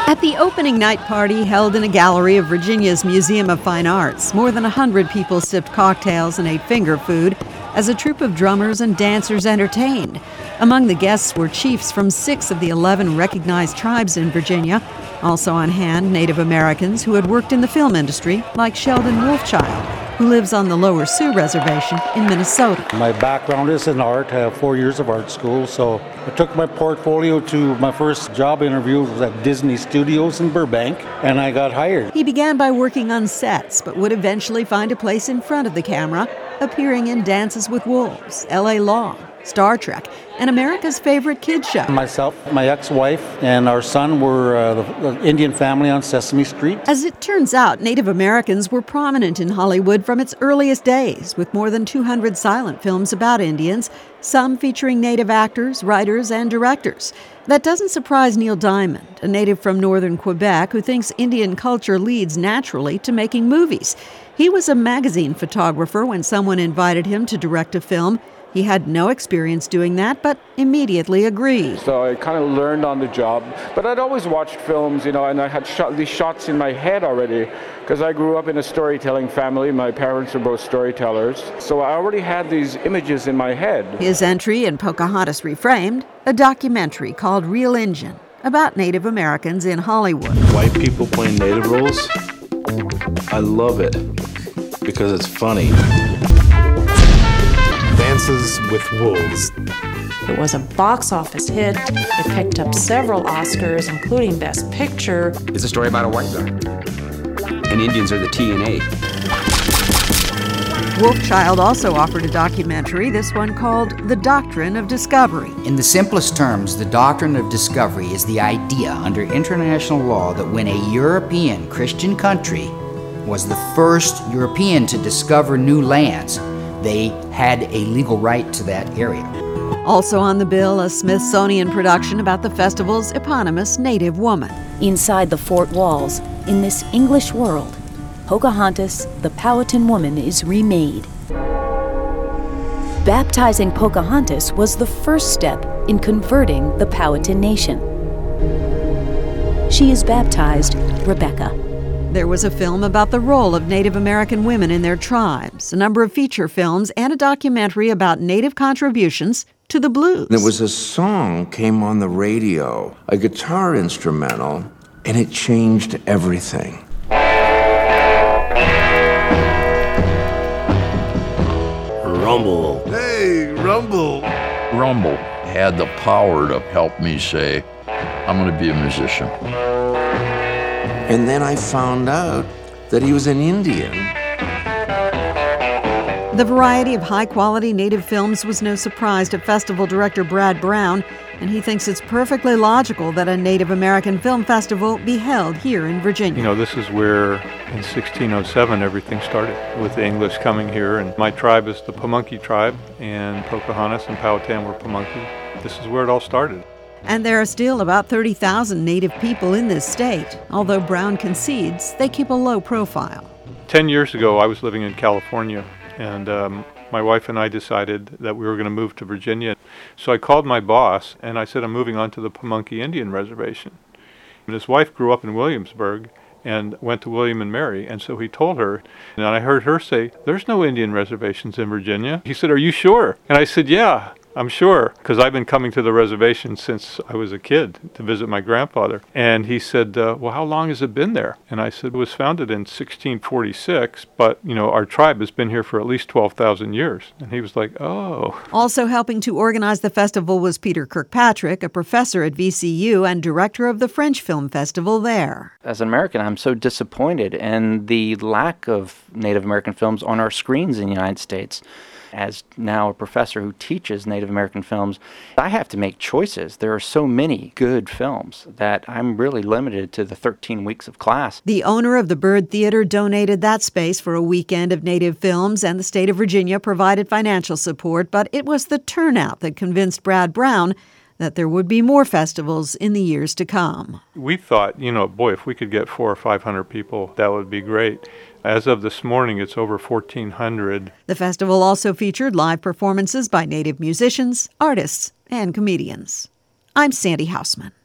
At the opening night party held in a gallery of Virginia's Museum of Fine Arts, more than 100 people sipped cocktails and ate finger food as a troupe of drummers and dancers entertained. Among the guests were chiefs from 6 of the 11 recognized tribes in Virginia. Also on hand, Native Americans who had worked in the film industry, like Sheldon Wolfchild, who lives on the Lower Sioux Reservation in Minnesota. My background is in art. I have 4 years of art school, so I took my portfolio to my first job interview. It was at Disney Studios in Burbank, and I got hired. He began by working on sets, but would eventually find a place in front of the camera, appearing in Dances with Wolves, L.A. Law, Star Trek, and America's favorite kids show. Myself, my ex-wife, and our son were the Indian family on Sesame Street. As it turns out, Native Americans were prominent in Hollywood from its earliest days, with more than 200 silent films about Indians, some featuring Native actors, writers, and directors. That doesn't surprise Neil Diamond, a native from northern Quebec who thinks Indian culture leads naturally to making movies. He was a magazine photographer when someone invited him to direct a film. He had no experience doing that, but immediately agreed. So I kind of learned on the job. But I'd always watched films, and I had these shots in my head already, because I grew up in a storytelling family. My parents were both storytellers. So I already had these images in my head. His entry in Pocahontas Reframed, a documentary called Real Injun, about Native Americans in Hollywood. White people playing Native roles? I love it, because it's funny. Dances with Wolves. It was a box office hit. It picked up several Oscars, including Best Picture. It's a story about a white guy. And Indians are the TNA. Wolfchild also offered a documentary, this one called The Doctrine of Discovery. In the simplest terms, the doctrine of discovery is the idea under international law that when a European Christian country was the first European to discover new lands, they had a legal right to that area. Also on the bill, a Smithsonian production about the festival's eponymous Native woman. Inside the fort walls, in this English world, Pocahontas, the Powhatan woman, is remade. Baptizing Pocahontas was the first step in converting the Powhatan nation. She is baptized Rebecca. There was a film about the role of Native American women in their tribes, a number of feature films, and a documentary about Native contributions to the blues. There was a song came on the radio, a guitar instrumental, and it changed everything. Rumble. Hey, Rumble. Rumble had the power to help me say, I'm going to be a musician. And then I found out that he was an Indian. The variety of high-quality Native films was no surprise to festival director Brad Brown, and he thinks it's perfectly logical that a Native American film festival be held here in Virginia. You know, this is where in 1607 everything started, with the English coming here, and my tribe is the Pamunkey tribe, and Pocahontas and Powhatan were Pamunkey. This is where it all started. And there are still about 30,000 Native people in this state, although Brown concedes they keep a low profile. 10 years ago, I was living in California, and my wife and I decided that we were going to move to Virginia. So I called my boss, and I said, I'm moving on to the Pamunkey Indian Reservation. And his wife grew up in Williamsburg and went to William and Mary, and so he told her, and I heard her say, there's no Indian reservations in Virginia. He said, are you sure? And I said, yeah. I'm sure, because I've been coming to the reservation since I was a kid to visit my grandfather. And he said, well, how long has it been there? And I said, it was founded in 1646, but, you know, our tribe has been here for at least 12,000 years. And he was like, oh. Also helping to organize the festival was Peter Kirkpatrick, a professor at VCU and director of the French Film Festival there. As an American, I'm so disappointed in the lack of Native American films on our screens in the United States. As now a professor who teaches Native American films, I have to make choices. There are so many good films that I'm really limited to the 13 weeks of class. The owner of the Byrd Theater donated that space for a weekend of Native films, and the state of Virginia provided financial support, but it was the turnout that convinced Brad Brown that there would be more festivals in the years to come. We thought, boy, if we could get 400 or 500 people, that would be great. As of this morning, it's over 1,400. The festival also featured live performances by Native musicians, artists, and comedians. I'm Sandy Hausman.